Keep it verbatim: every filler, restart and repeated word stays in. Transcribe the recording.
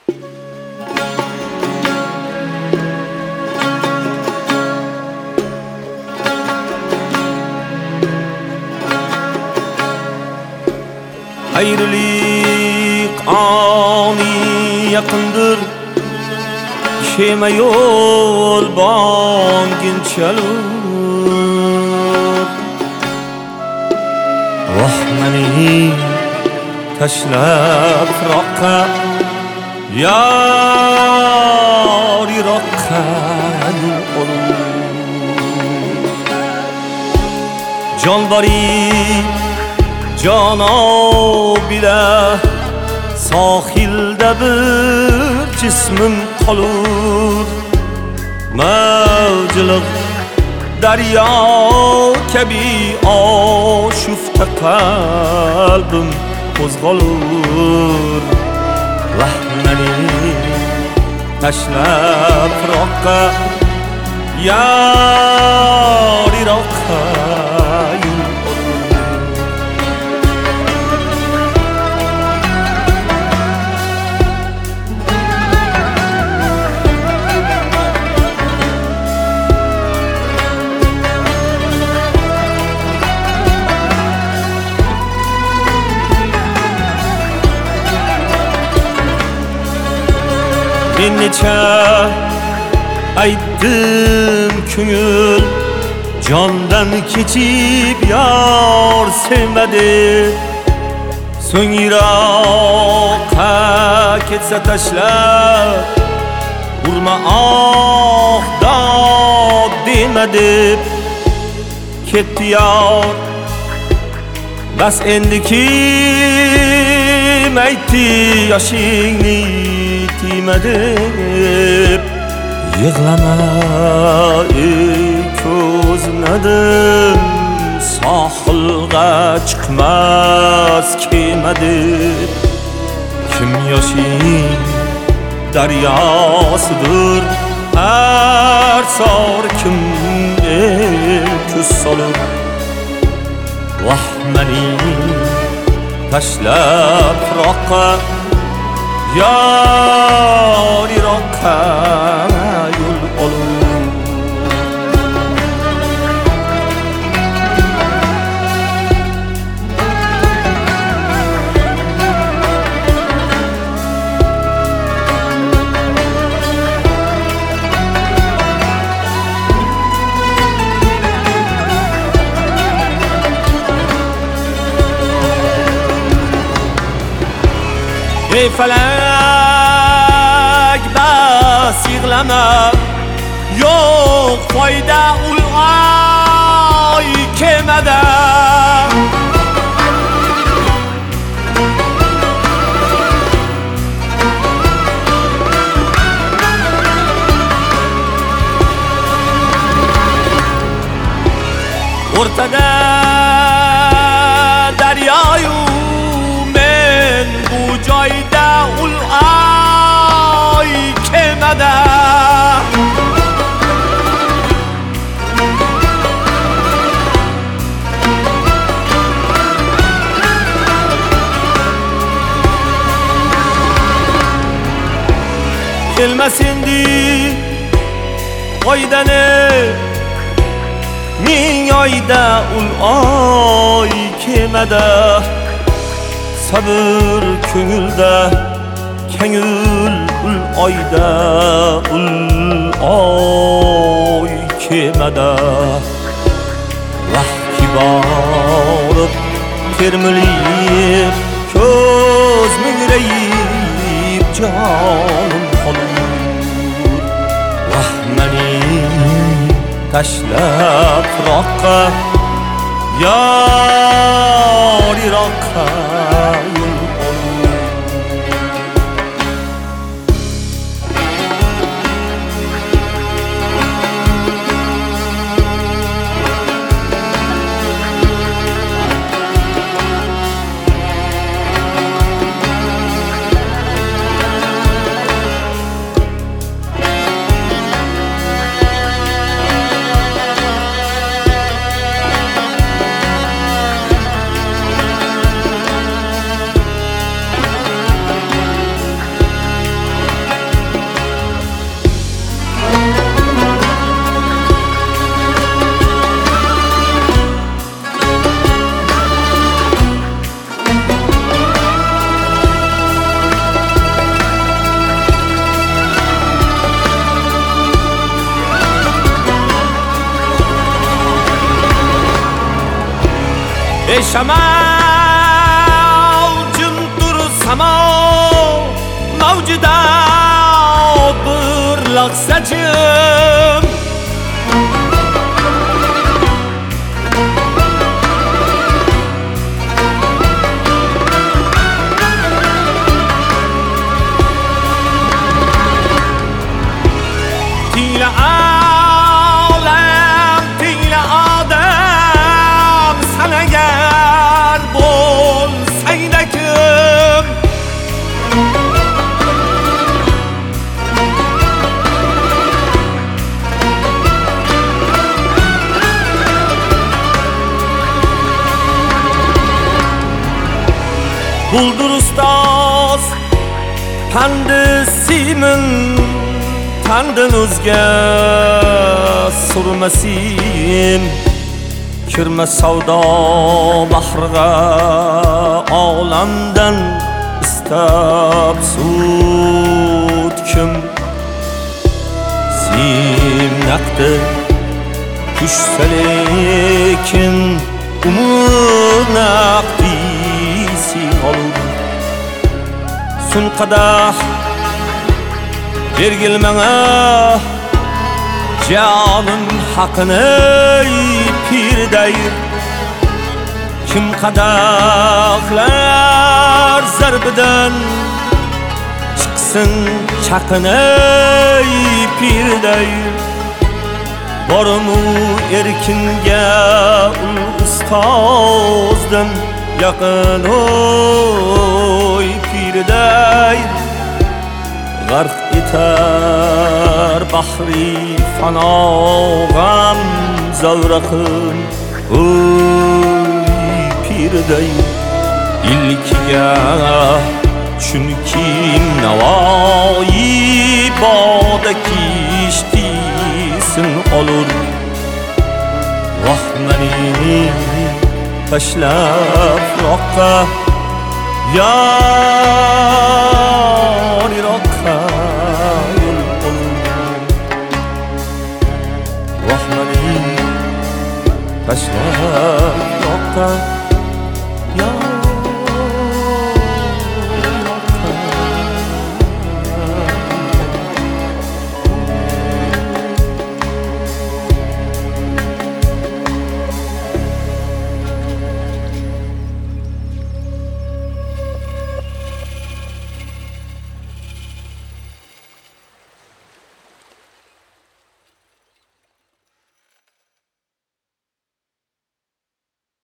Ayrılık ani yakındır, keme yol bangin çalır. Vahmani tashlab firoqqa, yar yiroqqa yo'l olur. Jon bori Cano bila sohilda bir jismim qolur. Mavjliq daryo kabi oshufta qalbim qo'zg'alur. Rahmani tashlab firoqqa, yar yiroqqa Ben necha aytdim ko'ngil, jondan kechib yor sevmadi. So'ng yiroqqa ketsa tashlab, urma oh dod demadi. Ketdi yor, bas endi kim aytdi yoshingni deb. Yig'lama ey ko'zladim, sohilga chiqmas kema deb. Kim yoshing daryosidir, har sor kim el ko'z solib. Vahmani tashlab firoqqa, yar yiroqqa yo'l olur. Ey falak bas yig'lama, yo'q foyda ulg'ay kemada. O'rtada daryoyu men bu joyda ulg'ay kemada. Kelmas endi oydani ming oyda ulg'ay kemada. Sabr ko'ngilda kengul ul oyda ul oy kemada. Vaqti borib termilib, ko'z mugrayib jonim qolur. Rahmani tashlab firoqqa, yar yiroqqa yo'l olur. Beşamavcun dursama mavcuda bir laksacım Tile alem, tile adam sana ger bolsaydı kim Buldur ustaz pandisimin Tandan o'zga surmasim kirma savdo bahriga olamdan istab sud kim simnaqdi tushsa lekin umr naqdisi olur sun qadah Vergilmene canın hakkını pirdeyir Kim kadaklar zarbiden çıksın çakını pirdeyir Borumu erkinge ustazdan yakın oy pirdeyir G'arq etar bahri fano g'am zavraqim Oy pirday ilkiga chunki navoyi boda kishtisin olur Voh mani tashlab roqqa yar iroqqa yo'l oldim Voh mani tashlab roqqa yar